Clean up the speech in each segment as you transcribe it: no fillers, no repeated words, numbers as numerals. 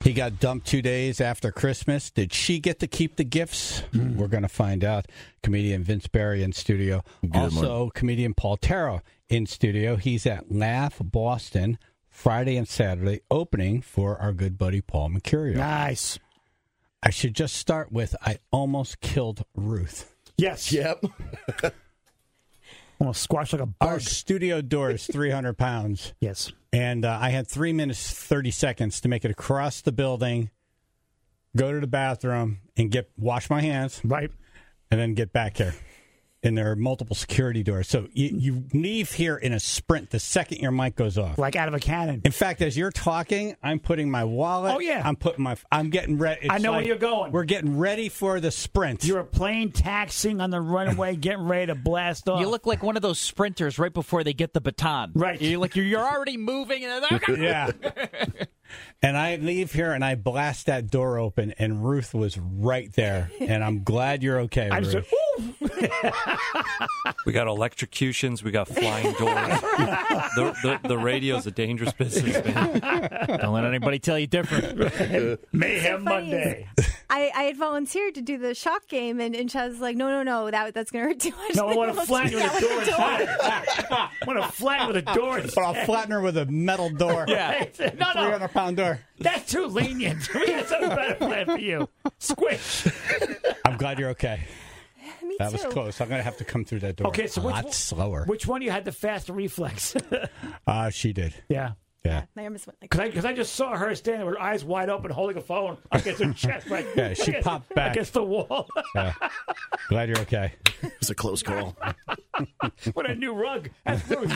He got dumped 2 days after Christmas. Did she get to keep the gifts? We're going to find out. Comedian Vince Barry in studio. Also, comedian Paul Terra in studio. He's at Laugh Boston Friday and Saturday, opening for our good buddy Paul Mercurio. Nice. I should just start with I almost killed Ruth. Yes. Yep. Almost squashed like a bug. Our studio door is 300 pounds. Yes. And I had 3 minutes, 30 seconds to make it across the building, go to the bathroom, and wash my hands. Right. And then get back here. And there are multiple security doors. So you leave here in a sprint the second your mic goes off. Like out of a cannon. In fact, as you're talking, I'm putting my wallet. Oh, yeah. I'm getting ready. I know where you're going. We're getting ready for the sprint. You're a plane taxiing on the runway, getting ready to blast off. You look like one of those sprinters right before they get the baton. Right. You're already moving. And yeah. And I leave here and I blast that door open, and Ruth was right there. And I'm glad you're okay, I Ruth. just said, We got electrocutions. We got flying doors. The radio's a dangerous business, man. Don't let anybody tell you different. Mayhem Monday. I had volunteered to do the shock game, and Chaz was like, no, that's going to hurt too much. No, I want to flatten you with a door. I want to flatten with a door. But I'll flatten her with a metal door. Yeah. No. 300-pound door. That's too lenient. We got something better planned for you. Squish. I'm glad you're okay. Me That too. was close. I'm going to have to come through that door Okay, so a lot slower. Which one you had the faster reflex? She did. Yeah. Yeah. My arm just went like Because I just saw her standing with her eyes wide open holding a phone against her chest. Like, Yeah, she popped back. against the wall. Yeah. Glad you're okay. It was a close call. With a new rug. That's Ruth.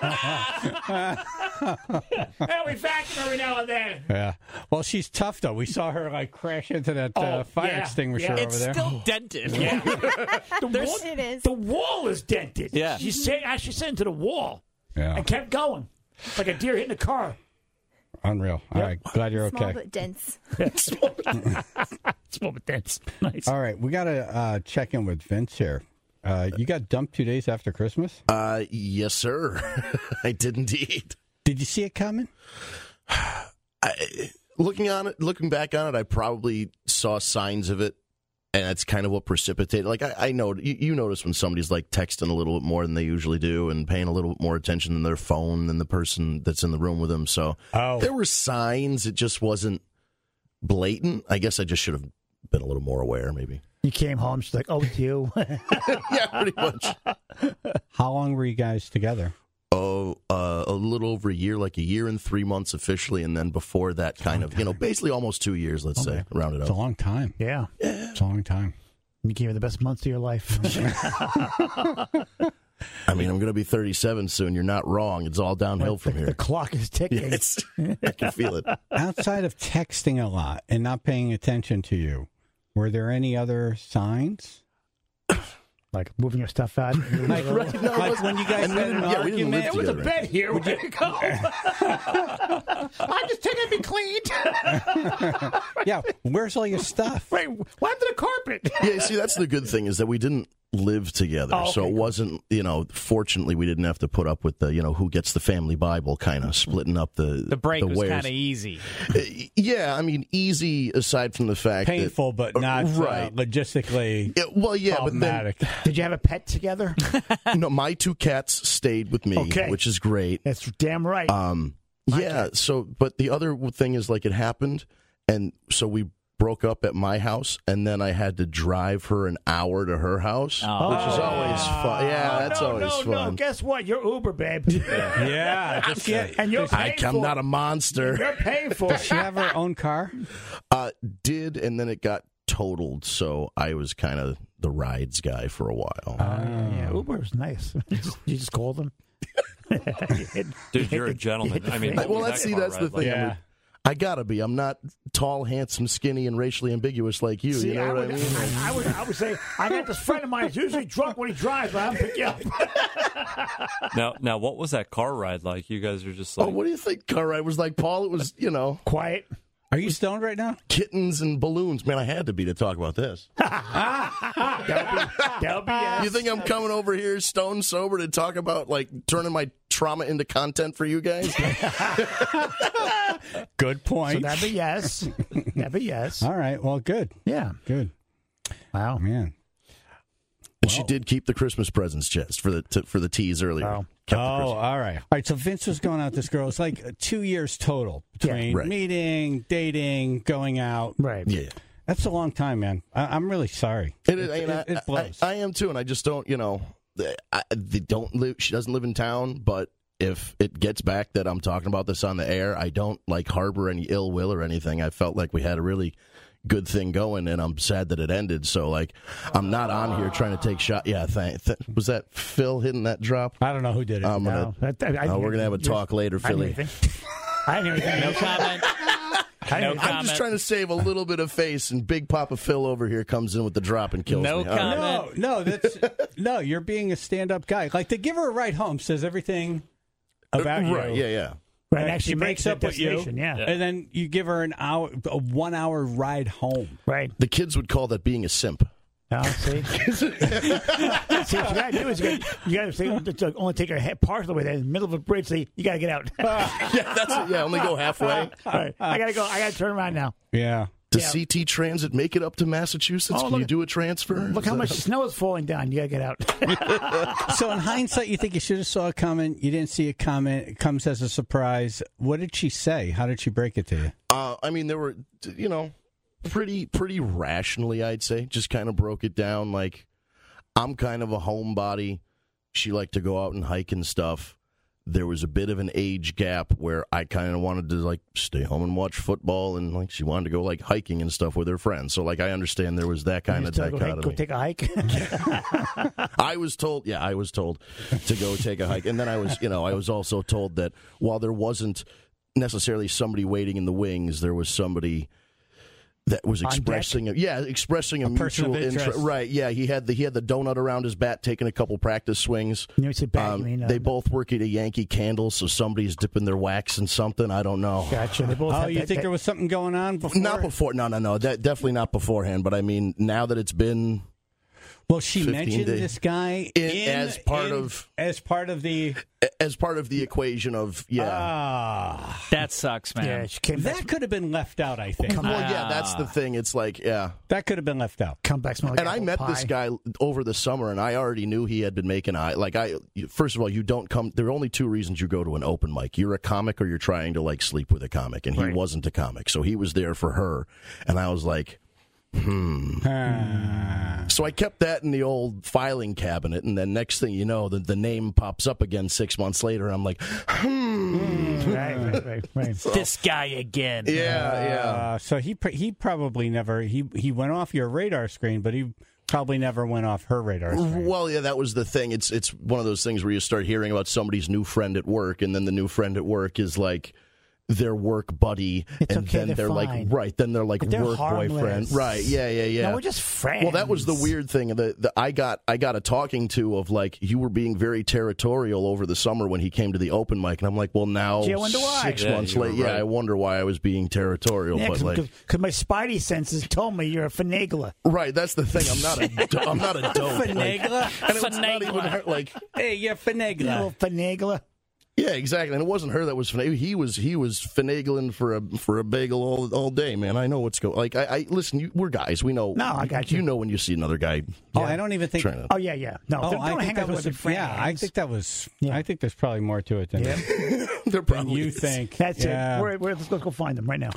And we vacuum every now and then. Yeah. Well, she's tough, though. We saw her, crash into that fire yeah, extinguisher yeah. over there. Still dented. Yeah. It is. The wall is dented. Yeah. She actually said into the wall Yeah. and kept going. Like a deer hitting a car. Unreal. All right. Glad you're Small okay. but dense. Small but dense. Nice. All right. We got to check in with Vince here. You got dumped 2 days after Christmas? Yes, sir. I did indeed. Did you see it coming? Looking back on it, I probably saw signs of it, and that's kind of what precipitated. Like I know you notice when somebody's like texting a little bit more than they usually do, and paying a little bit more attention than their phone than the person that's in the room with them. So there were signs. It just wasn't blatant. I guess I just should have been a little more aware, maybe. You came home, she's like, oh, it's you. Yeah, pretty much. How long were you guys together? Oh, a little over a year, like a year and 3 months officially, and then before that, kind of, basically almost 2 years, let's say, round it It's a up. long time. Yeah. It's a long time. You gave her the best months of your life. I mean, I'm going to be 37 soon. You're not wrong. It's all downhill from here. The clock is ticking. I can feel it. Outside of texting a lot and not paying attention to you, were there any other signs? Like moving your stuff out. Like when you guys had an we didn't live argument? There was a together. bed here. Where'd it go? I'm just taking it to be cleaned. Yeah, where's all your stuff? Wait, what happened to the carpet? Yeah, see, that's the good thing is that we didn't live together. Oh, so okay, it wasn't, fortunately we didn't have to put up with the, who gets the family Bible kind of splitting up the break was wares. kind of easy. Yeah, I mean, easy aside from the fact Painful, that, but not right. Logistically Well, yeah, problematic. but then, Did you have a pet together? no, my two cats stayed with me, Okay. which is great. That's damn right. Yeah, so, but the other thing is, like, it happened, and so we broke up at my house, and then I had to drive her an hour to her house, which is always fun. Yeah, that's always fun. No, guess what? You're Uber, babe. Yeah. Does she, And you're paying I'm for not a monster. You're paying for does it. she have her own car? Did, and then it got totaled, so I was kind of the rides guy for a while. Yeah, Uber is nice. You just call them. Dude, you're a gentleman. I mean, what was that's that car the ride thing. like? Yeah. I gotta be. I'm not tall, handsome, skinny, and racially ambiguous like you. See, you know what I mean? I would say, I got this friend of mine who's usually drunk when he drives, but I'll pick you up. Now, what was that car ride like? You guys are just like, Oh, what do you think car ride was like, Paul? It was, Quiet. Are you stoned right now? kittens and balloons. Man, I had to be to talk about this. That'll be yes. You think I'm coming over here stone sober to talk about, like, turning my trauma into content for you guys? Good point. So that'd be yes. That'd be yes. All right. Well, good. Yeah. Good. Wow. Man. And she did keep the Christmas presents chest for the tease earlier. Oh. Kept the Oh, Christmas- all right. All right, so Vince was going out with this girl. It's like 2 years total between Yeah, right. meeting, dating, going out. Right. Yeah. That's a long time, man. I'm really sorry. It is, and It blows. I am too, and I just don't, they don't live. She doesn't live in town, but if it gets back that I'm talking about this on the air, I don't harbor any ill will or anything. I felt like we had a really good thing going, and I'm sad that it ended. So, I'm not on here trying to take shots. Yeah, was that Phil hitting that drop? I don't know who did it. We're gonna have a talk later, Philly. I didn't hear anything. No comment. I'm just trying to save a little bit of face, and Big Papa Phil over here comes in with the drop and kills No me. All right. comment. No, no, you're being a stand-up guy. Like, to give her a ride home says everything about you. Right? Yeah. Right. She Actually breaks makes up with you, destination, yeah. and then you give her a 1 hour ride home. Right. The kids would call that being a simp. Oh, see? See, what you got to do is you got to only take her part of the way there in the middle of a bridge. So you got to get out. Yeah, that's it. Yeah, only go halfway. All right. I got to go. I got to turn around now. Yeah. Does CT Transit make it up to Massachusetts? Oh, Can you look- do a transfer? Look how much snow is falling down. You got to get out. So in hindsight, you think you should have saw it coming. You didn't see it coming. It comes as a surprise. What did she say? How did she break it to you? I mean, there were, pretty rationally, I'd say. Just kind of broke it down. Like, I'm kind of a homebody. She liked to go out and hike and stuff. There was a bit of an age gap where I kind of wanted to stay home and watch football, and she wanted to go hiking and stuff with her friends. So I understand there was that kind of dichotomy. Go take a hike. I was told to go take a hike, and then I was also told that while there wasn't necessarily somebody waiting in the wings, there was somebody that was expressing a person of mutual interest. interest. Right? Yeah, he had the donut around his bat, taking a couple practice swings. You said bat, you mean, they both work at a Yankee Candle, so somebody's dipping their wax in something. I don't know. Gotcha. They both Oh, have you that- think that- there was something going on before? Not before. No. That definitely not beforehand. But I mean, now that it's been. Well, she 15 mentioned days. this guy As part of the equation of That sucks, man. Yeah, she came back. that could have been left out. I think Well, yeah, that's the thing. It's that could have been left out. Come back, smell like And I apple met pie. this guy over the summer, and I already knew he had been making first of all, you don't come. There are only two reasons you go to an open mic: you're a comic, or you're trying to sleep with a comic. And he Right. wasn't a comic, so he was there for her. And I was like, So I kept that in the old filing cabinet, and then next thing you know, the name pops up again 6 months later, and I'm like, Right. This guy again. yeah. So he probably never he went off your radar screen, but he probably never went off her radar screen. Well, yeah, that was the thing. It's one of those things where you start hearing about somebody's new friend at work, and then the new friend at work is their work buddy, It's and okay, then they're they're fine. then they're But they're work boyfriend, harmless. right? Yeah. No, we're just friends. Well, that was the weird thing. I got a talking to of you were being very territorial over the summer when he came to the open mic, and I'm like, well, now Gee, I wonder why. 6 Yeah, months you were later, right. I wonder why I was being territorial. Yeah, but because my spidey senses told me you're a finagler. right, that's the thing. I'm not a dope. Finagler? And it's not even her, Hey, you're You finagler. little finagler. Yeah, exactly. And it wasn't her that was he was finagling for a bagel all day, man. I know what's going. I listen. We're guys. We know. No, I got you. You know when you see another guy. Oh, I don't even think. Trying to, Oh, yeah. No, Oh, don't I hang think out that with was your friends. yeah. I think that was. Yeah. I think there's probably more to it than Yeah. they're than probably you think. That's yeah. it. Let's go find them right now.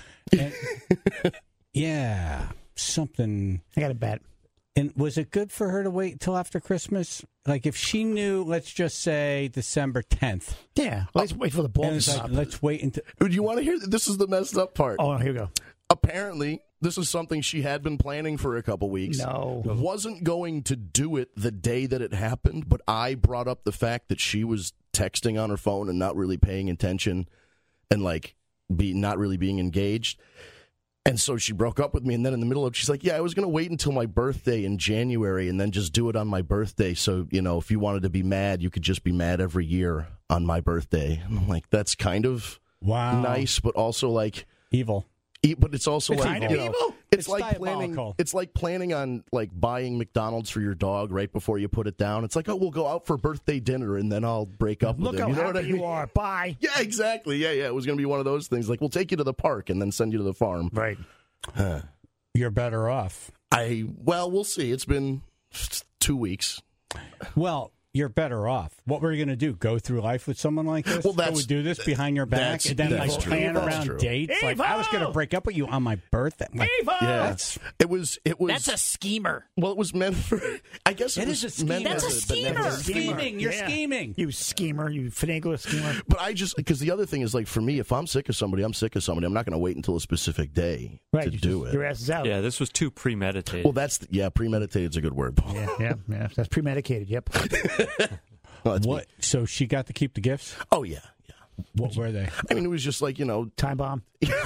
Yeah, something. I got a bet. And was it good for her to wait till after Christmas? If she knew, let's just say December 10th, Yeah. Let's wait for the ball and to it's stop. let's wait until. Do you want to hear? This is the messed up part. Oh, here we go. Apparently, this is something she had been planning for a couple weeks. No. Wasn't going to do it the day that it happened, but I brought up the fact that she was texting on her phone and not really paying attention, and not really being engaged. And so she broke up with me, and then in the middle of it, she's like, yeah, I was going to wait until my birthday in January and then just do it on my birthday. So, if you wanted to be mad, you could just be mad every year on my birthday. And I'm like, that's kind of Wow. nice, but also Evil. But it's also It's like, kind of evil. it's It's like planning. diabolical. It's like planning on like buying McDonald's for your dog right before you put it down. It's like, oh, we'll go out for birthday dinner and then I'll break up Look with him. how You know happy what I mean? you are. Bye. Yeah, exactly. Yeah. It was going to be one of those things. Like, we'll take you to the park and then send you to the farm. Right. You're better off. Well, we'll see. It's been 2 weeks. Well, you're better off. What were you going to do? Go through life with someone like this? Well, That would do this behind your back and then that's like true. plan That's around true. dates? Like, I was going to break up with you on my birthday. Like, Yeah, it was. That's a schemer. Well, it was meant for. I guess it is was a meant scheme. as That's a schemer. benevolent- scheming. You're Yeah. scheming. You schemer. You finagler schemer. But I just because the other thing is like for me, if I'm sick of somebody, I'm sick of somebody. I'm not going to wait until a specific day Right. to you do just- it. Your ass is out. Yeah, this was too premeditated. Well, premeditated is a good word. Paul. Yeah. That's premedicated. Yep. No, that's me. What? So she got to keep the gifts? Oh yeah. What were they? I mean, it was just like Time bomb.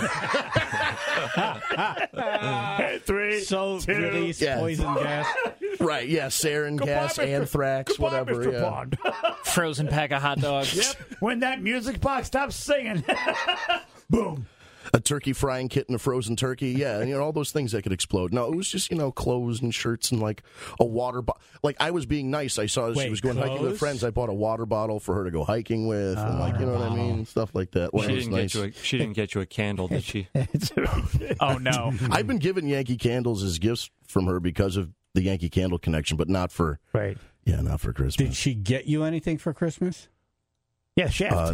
3. So release Yeah. poison gas. right. Yeah, sarin gas, Mr. anthrax, Goodbye, whatever. Mr. Yeah. Bond. Frozen pack of hot dogs. Yep. When that music box stops singing, boom. A turkey frying kit and a frozen turkey. Yeah, and all those things that could explode. No, it was just clothes and shirts and like a water bottle. Like I was being nice. I saw she Wait, was going hiking with clothes? friends. I bought a water bottle for her to go hiking with, and like what I mean, stuff like that. Well, She it was didn't nice. she didn't get you a candle, did she? Oh no. I've been given Yankee candles as gifts from her because of the Yankee Candle connection, but not for Right. not for Christmas. Did she get you anything for Christmas? Yeah, Shaft.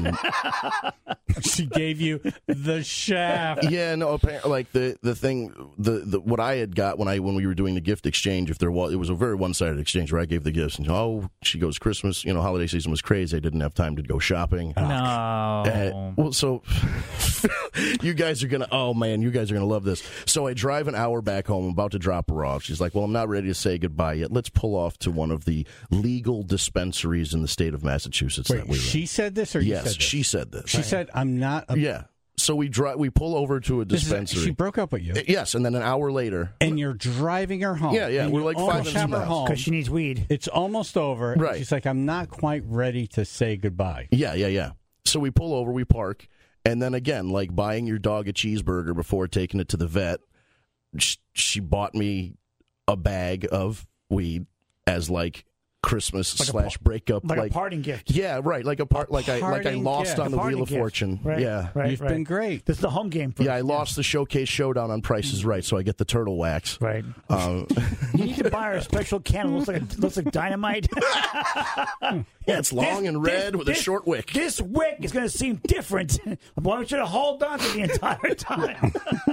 She gave you the shaft. Yeah, no. Apparently, like the thing, the what I had got when we were doing the gift exchange, it was a very one-sided exchange where I gave the gifts, and she goes, Christmas, holiday season was crazy. I didn't have time to go shopping. No. Well, so you guys are gonna love this. So I drive an hour back home. I'm about to drop her off. She's like, well, I'm not ready to say goodbye yet. Let's pull off to one of the legal dispensaries in the state of Massachusetts that Wait, we she said this or you yes, said this? she said this. She said, I'm not a... Yeah. So we pull over to a dispensary. She broke up with you. Yes, and then an hour later. And you're driving her home. Yeah, and we're you like 5 almost minutes have from her the house. home. Because she needs weed. It's almost over. and Right. She's like, I'm not quite ready to say goodbye. Yeah. So we pull over, we park, and then again, like buying your dog a cheeseburger before taking it to the vet, she bought me a bag of weed as like Christmas / breakup, Like a parting gift. Yeah, right. Like I parting lost gift. on the A parting Wheel of gift. Fortune. Right, Yeah. right, You've right. been great. This is the home game. I lost the Showcase Showdown on Price is Right, so I get the turtle wax. Right. Um, You need to buy her a special candle. Looks like dynamite. yeah, it's long and red with a short wick. This wick is going to seem different. Boy, we should have held on to the entire time.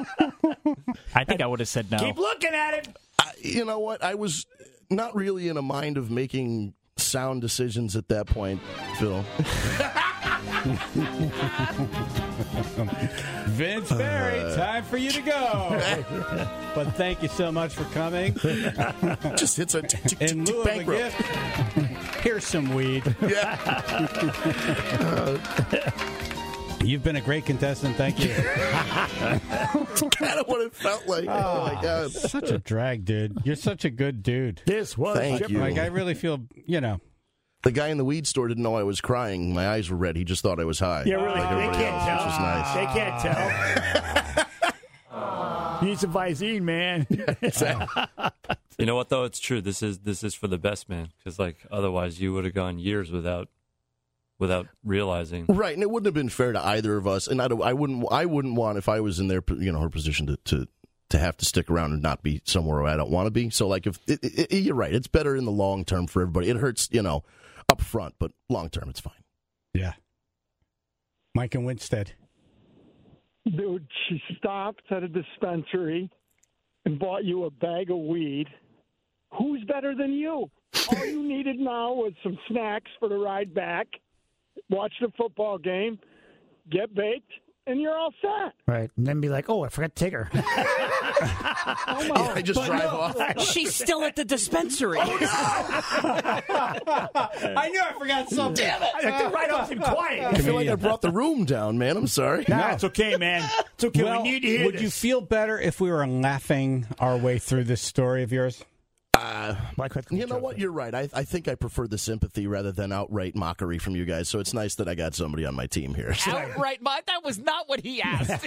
I think I would have said no. Keep looking at it. You know what? I was not really in a mind of making sound decisions at that point, Phil. Vince Barry, time for you to go. But thank you so much for coming. Just hits a In lieu of a bankrupt. gift, here's some weed. You've been a great contestant. Thank you. Kind of what it felt like. Oh my God. Such a drag, dude. You're such a good dude. This was Thank you. Like, I really feel, The guy in the weed store didn't know I was crying. My eyes were red. He just thought I was high. Yeah, really. Like They everybody can't else, tell. which was nice. They can't tell. You need some Visine, man. You know what though? It's true. This is for the best man, because like otherwise you would have gone years without realizing. Right, and it wouldn't have been fair to either of us. And I wouldn't want, if I was in her position to have to stick around and not be somewhere where I don't want to be. So like, if you're right, it's better in the long term for everybody. It hurts, up front, but long term, it's fine. Yeah. Mike and Winstead. Dude, she stopped at a dispensary and bought you a bag of weed. Who's better than you? All you needed now was some snacks for the ride back, watch the football game, get baked, and you're all set. Right. And then be like, oh, I forgot to take her. I just drive off. She's still at the dispensary. I knew I forgot something. Damn it. I right off seem quiet. I feel like I brought the room down, man. I'm sorry. No, it's okay, man. It's okay. Well, we need to hear would this. you feel better if we were laughing our way through this story of yours? You know what? You're right. I think I prefer the sympathy rather than outright mockery from you guys. So it's nice that I got somebody on my team here. Outright, that was not what he asked.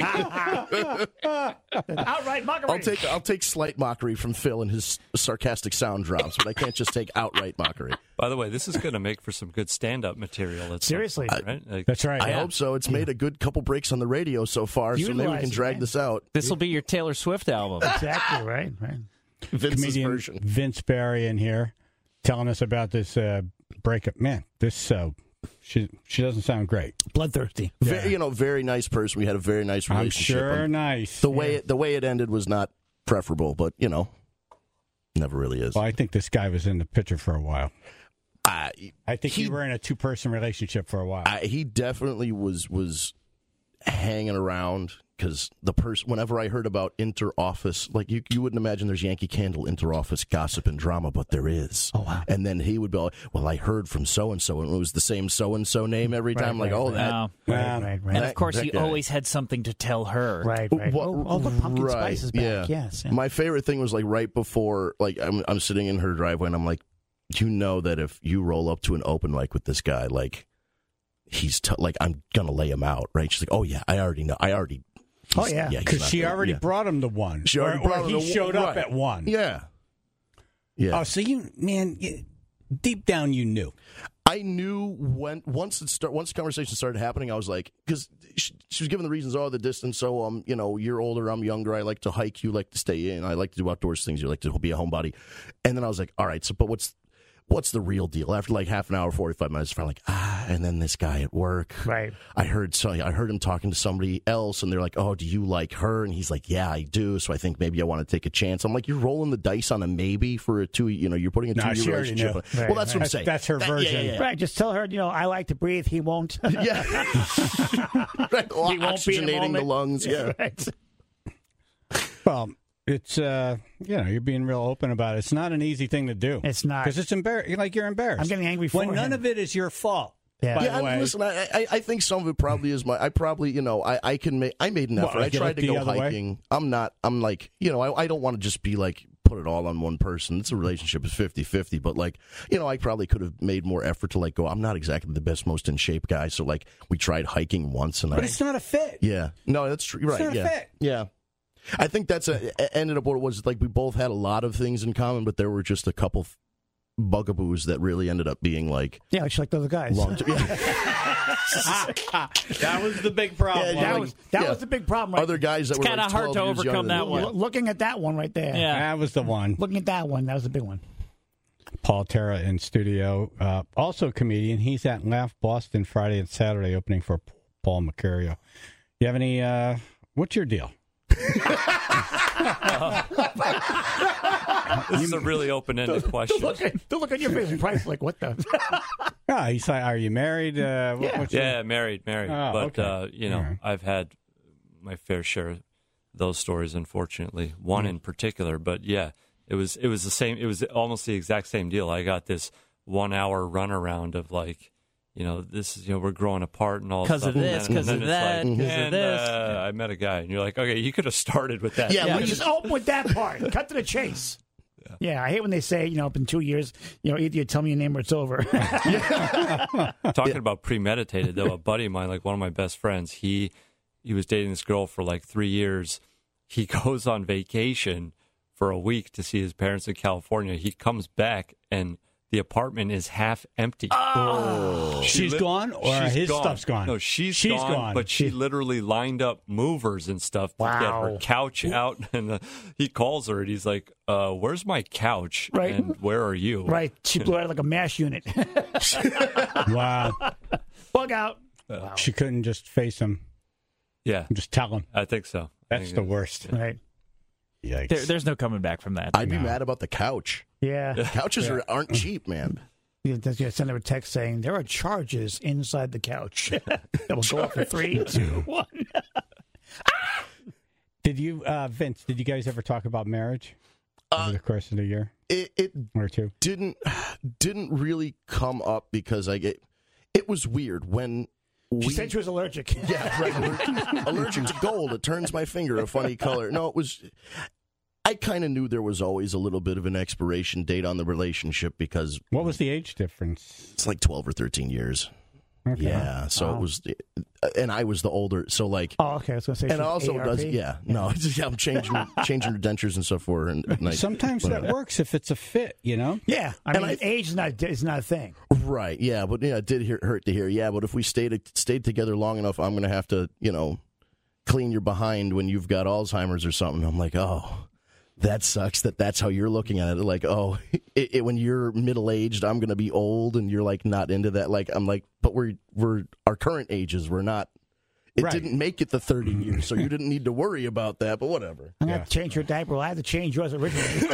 Outright mockery. I'll take slight mockery from Phil and his sarcastic sound drops, but I can't just take outright mockery. By the way, this is going to make for some good stand-up material. Seriously. Right? Like, That's right. I hope so. It's made a good couple breaks on the radio so far, so maybe we can drag this out. This will be your Taylor Swift album. Exactly, right. Vince's Comedian version. Vince Barry in here telling us about this breakup. Man, this she doesn't sound great. Bloodthirsty. Very nice person. We had a very nice I'm relationship. sure nice. The way it ended was not preferable, but never really is. Well, I think this guy was in the picture for a while. I think you were in a 2-person relationship for a while. He definitely was hanging around because the person. Whenever I heard about inter-office, like you wouldn't imagine there's Yankee Candle inter-office gossip and drama, but there is. Oh wow! And then he would be like, "Well, I heard from so and so, and it was the same so and so name every time." Right, that. Right. And of course, he guy. always had something to tell her. Right. What- the pumpkin spice is back. yeah. Yes. Yeah. My favorite thing was like right before, like I'm sitting in her driveway, and I'm like, that if you roll up to an open mic with this guy, like he's like I'm gonna lay him out, right? She's like, "Oh yeah, I already know. Oh yeah, because she already brought him to one. She already brought him he to showed one, up right. at one. Yeah. Oh, so deep down you knew. I knew once the conversation started happening, I was like, because she was giving the reasons, the distance. So you're older, I'm younger. I like to hike, you like to stay in. I like to do outdoors things. You like to be a homebody. And then I was like, all right. So, but what's the real deal? After like half an hour, 45 minutes, I'm like, and then this guy at work. Right. I heard him talking to somebody else, and they're like, "Oh, do you like her?" And he's like, "Yeah, I do." So I think maybe I want to take a chance. I'm like, "You're rolling the dice on a maybe for a 2. You're putting a 2-year relationship." Right, well, that's what I'm saying. That's her version. Yeah. Right. Just tell her, I like to breathe. He won't. Yeah. Right. Well, He won't be in a oxygenating the moment. lungs. Yeah. Right. Well, it's you're being real open about it. It's not an easy thing to do. It's not. Because it's embarrassing. Like you're embarrassed. I'm getting angry for when none him. of it is your fault. Yeah. By the way. Listen, I think some of it probably is I made an effort. I tried to go hiking. I'm like, I don't want to just be like, put it all on one person. It's a relationship is 50-50, but like, I probably could have made more effort to like go, I'm not exactly the best, most in shape guy. So like we tried hiking once But it's not a fit. Yeah. No, that's true. Right. It's not a fit. Yeah. I think that's ended up what it was. Like we both had a lot of things in common, but there were just a couple bugaboos that really ended up being like She's like the other guys. long term. That was the big problem. That was the big problem. Right? Other guys that were kinda like hard 12 to years overcome younger than that me. one. Yeah. Looking at that one right there. Yeah. That was the one. Looking at that one. That was the big one. Paul Terra in studio, also a comedian. He's at Laugh Boston Friday and Saturday, opening for Paul Mercurio. You have any? What's your deal? This is a really open-ended question. The look on your face, Price, like what the? He's like, "Are you married?" What's your- Married. Oh, But okay. All right. I've had my fair share of those stories. Unfortunately, one in particular. But yeah, it was the same. It was almost the exact same deal. I got this 1-hour runaround of like, this is, we're growing apart and all Because stuff. of this, and because then of it's that, like, because of and, this. I met a guy, and you're like, okay, you could have started with that. Yeah, We just open with that part. Cut to the chase. Yeah, I hate when they say, in 2 years, either you tell me your name or it's over. Talking about premeditated, though, a buddy of mine, like one of my best friends, he was dating this girl for like 3 years. He goes on vacation for a week to see his parents in California. He comes back, and the apartment is half empty. Oh. She's gone, or his stuff's gone? No, she's gone. But she literally lined up movers and stuff to get her couch out. And he calls her, and he's like, where's my couch? Right. And where are you? Right. She blew out like a MASH unit. Wow. Bug out. Wow. She couldn't just face him. Yeah. Just tell him. I think so. That's the worst. Right. Yikes. There's no coming back from that. I'd be mad about the couch. Yeah. Couches aren't cheap, man. You send her a text saying there are charges inside the couch that will go up in 3, 2, 1. Did you, Vince? Did you guys ever talk about marriage over the course of the year? It or two didn't really come up because it was weird when. She said she was allergic. Yeah, right. Allergic to gold. It turns my finger a funny color. No, it was. I kind of knew there was always a little bit of an expiration date on the relationship because What was the age difference? it's like 12 or 13 years. Okay. Yeah, so it was, and I was the older, so like, Oh, okay. I was going to say. and also ARP. does, no, it's just, I'm changing her dentures and stuff for her at night. Sometimes that works if it's a fit, you know? Yeah, I mean, age is not a thing. Right, yeah, but it did hurt to hear. Yeah, but if we stayed together long enough, I'm going to have to, clean your behind when you've got Alzheimer's or something. I'm like, oh, that sucks that's how you're looking at it. Like, oh, when you're middle-aged, I'm going to be old, and you're, like, not into that. Like, I'm like, but we're our current ages, we're not. It Right. didn't make it the 30 years, so you didn't need to worry about that, but whatever. I'm going to change your diaper. Well, I had to change yours originally.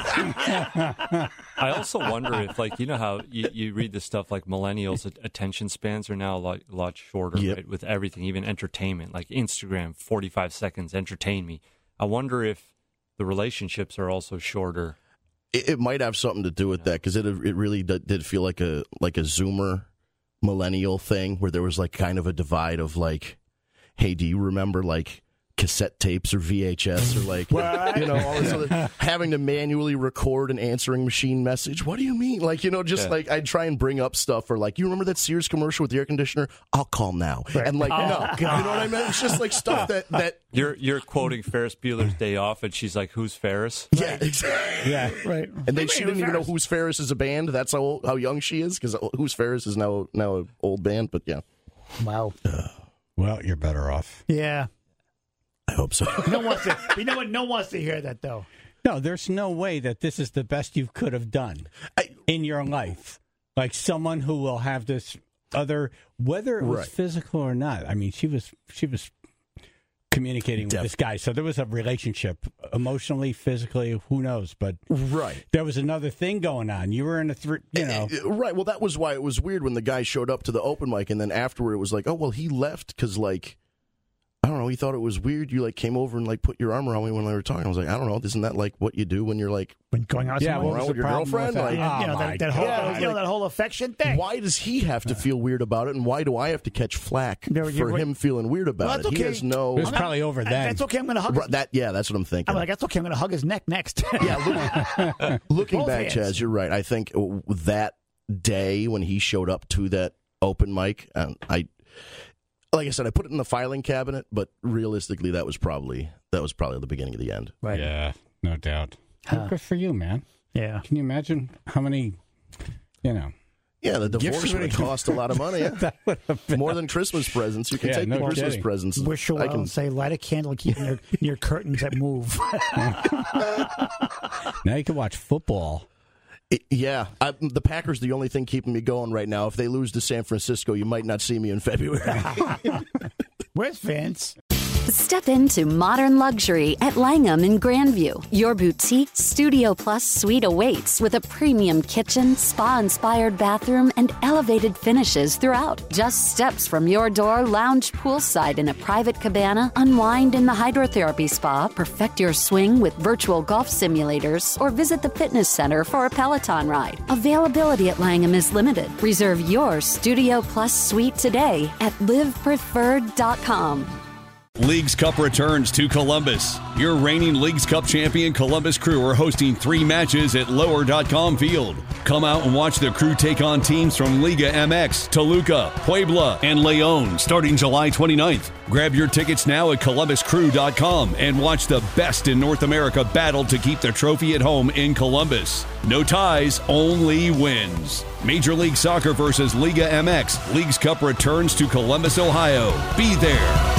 I also wonder if, like, you know how you read this stuff, like millennials' attention spans are now a lot shorter, Yep. right? With everything, even entertainment, like Instagram, 45 seconds, entertain me. I wonder if the relationships are also shorter. It might have something to do with that, because it really did feel like a Zoomer millennial thing, where there was like kind of a divide of like, hey, do you remember like cassette tapes or VHS or like, all this other, having to manually record an answering machine message? What do you mean? Like, like I'd try and bring up stuff, or like, you remember that Sears commercial with the air conditioner? I'll call now. Right. And like, no, you know what I mean? It's just like stuff that You're quoting Ferris Bueller's Day Off, and she's like, "Who's Ferris?" Yeah, exactly. Yeah, right. And she didn't even know Who's Ferris is a band. That's how young she is, because Who's Ferris is now an old band. But yeah, Wow. Well, you're better off. Yeah. I hope so. No one wants to. You know what? No one wants to hear that, though. No, there's no way that this is the best you could have done in your life. Like someone who will have this other, whether it was physical or not. I mean, she was communicating with this guy, so there was a relationship, emotionally, physically, who knows? But there was another thing going on. You were in right. Well, that was why it was weird when the guy showed up to the open mic, and then afterward it was like, oh well, he left because like, I don't know, he thought it was weird. You like came over and like put your arm around me when we were talking. I was like, I don't know, isn't that like what you do when you're like going out around with your girlfriend? Like, that whole affection thing. Why does he have to feel weird about it, and why do I have to catch flack for him feeling weird about it? Okay. He has no. It was probably over then. That's okay. I'm going to hug. That's what I'm thinking. I'm like, that's okay. I'm going to hug his neck next. Looking Both back, hands. Chaz, you're right. I think that day when he showed up to that open mic, like I said, I put it in the filing cabinet, but realistically, that was probably the beginning of the end. Right. Yeah, no doubt. Good for you, man. Yeah. Can you imagine how many, Yeah, the divorce would have cost a lot of money. Yeah. that would have been More than Christmas presents. You can take the Christmas presents. Wish you well and say, light a candle and keep your curtains that move. Now you can watch football. The Packers the only thing keeping me going right now. If they lose to San Francisco, you might not see me in February. Where's Vince? Step into modern luxury at Langham in Grandview. Your boutique Studio Plus suite awaits with a premium kitchen, spa-inspired bathroom, and elevated finishes throughout. Just steps from your door, lounge poolside in a private cabana, unwind in the hydrotherapy spa, perfect your swing with virtual golf simulators, or visit the fitness center for a Peloton ride. Availability at Langham is limited. Reserve your Studio Plus suite today at livepreferred.com. Leagues Cup returns to Columbus. Your reigning Leagues Cup champion Columbus Crew are hosting 3 matches at Lower.com Field. Come out and watch the Crew take on teams from Liga MX, Toluca, Puebla, and Leon starting July 29th. Grab your tickets now at ColumbusCrew.com and watch the best in North America battle to keep the trophy at home in Columbus. No ties, only wins. Major League Soccer versus Liga MX. Leagues Cup returns to Columbus, Ohio. Be there.